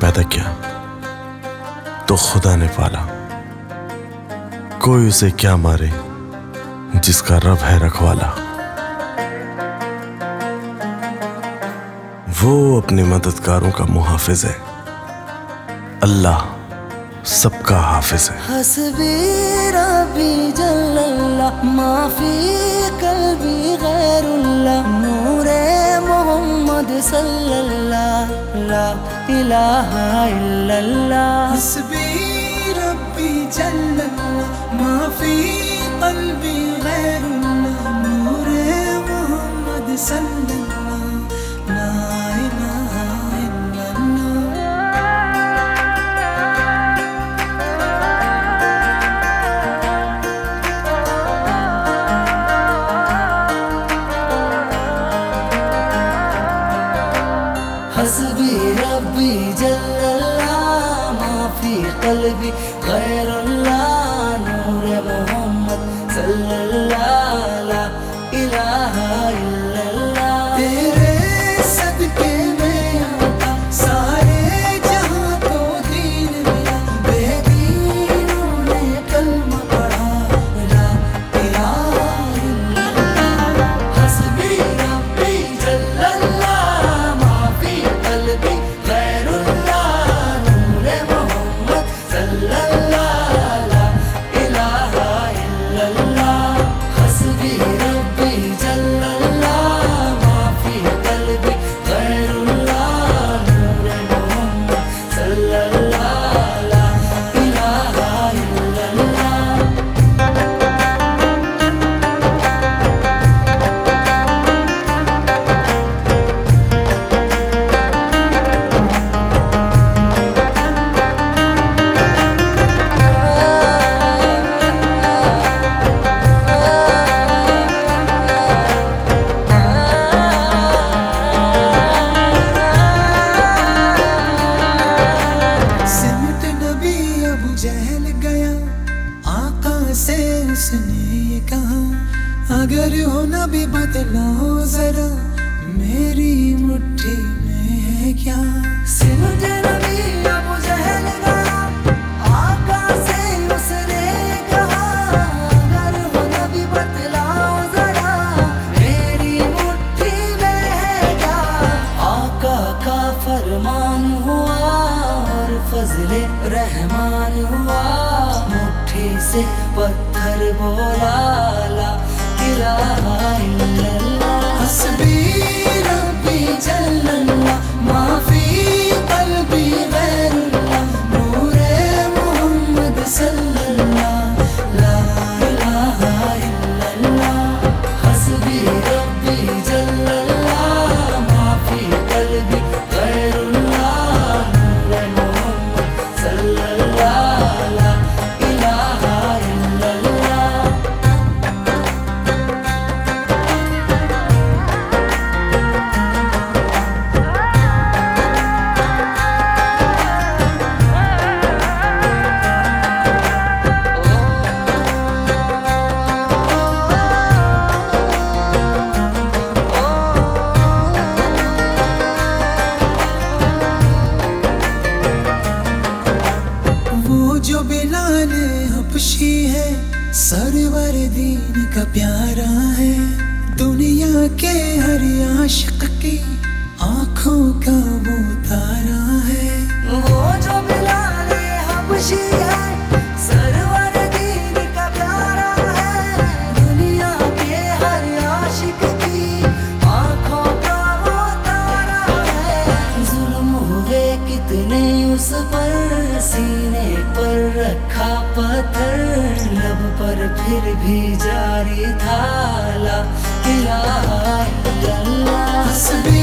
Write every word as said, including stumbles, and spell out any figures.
पैदा किया तो खुदा ने पाला। कोई उसे क्या मारे जिसका रब है रखवाला। वो अपने मददगारों का मुहाफिज है, अल्लाह सबका हाफिज है। हस्बी रब्बी जल्लल्लाह माफी कल्बी गैरुल्लाह नूरे मोहम्मद सल्लल्लाह ला इलाहा इल्लल्लाह। हस्बी रब्बी जल्लल्लाह माफी कल्बी गैरुल्लाह नूरे मोहम्मद सल्लल्लाह ला इलाहा इल्लल्लाह। हस्बी रब्बी जल्लल्लाह माफी कल्बी गैरुल्लाह नूरे मोहम्मद सल्लल्लाह ला इलाहा इल्लल्लाह। तेरे सदके में आता सारे जहां को दीन मिला, बेदीनों ने कलमा पढ़ा ला इलाहा इल्लल्लाह। हस्बी रब्बी जल्लल्लाह माफी कल्बी गैरुल्लाह नूरे मोहम्मद सल्लल्लाह ला इलाहा इल्लल्लाह। हस्बी रब्बी जल्लल्लाह माफी कल्बी गैरुल्लाह नूरे मोहम्मद सल्लल्लाह ला इलाहा इल्लल्लाह। सिमट नबी अबू जहल गया, आका से उसने ये कहा, अगर हो नबी बतलाओ जरा मेरी मुट्ठी में है क्या। सिमट नबी अबू जहल गया, आका से उसने कहा, अगर हो नबी बतलाओ जरा मेरी मुट्ठी में है क्या। आका का फरमान हुआ और फजले रहमान हुआ, मुट्ठी से पत्थर बोला ला इलाहा इल्लल्लाह। हस्बी रब्बी जल्लल्लाह माफी कल्बी गैरुल्लाह नूरे मोहम्मद सल्लल्लाह ला इलाहा इल्लल्लाह। हस्बी रब्बी जल्लल्लाह माफी कल्बी गैरुल्लाह नूरे मोहम्मद सल्लल्लाह ला इलाहा इल्लल्लाह। वो जो बिलाल हबशी है, सरवर दीन का प्यारा है, दुनिया के हर आशिक की आंखों का वो तारा है। वो जो बिलाल हबशी है, सरवर दीन का प्यारा है, दुनिया के हर आशिक की आंखों का वो तारा है। जुल्म हुए कितने उस पर, सीने पर रखा पत्थर, लब पर फिर भी जारी था ला इलाहा इल्लल्लाह। हस्बी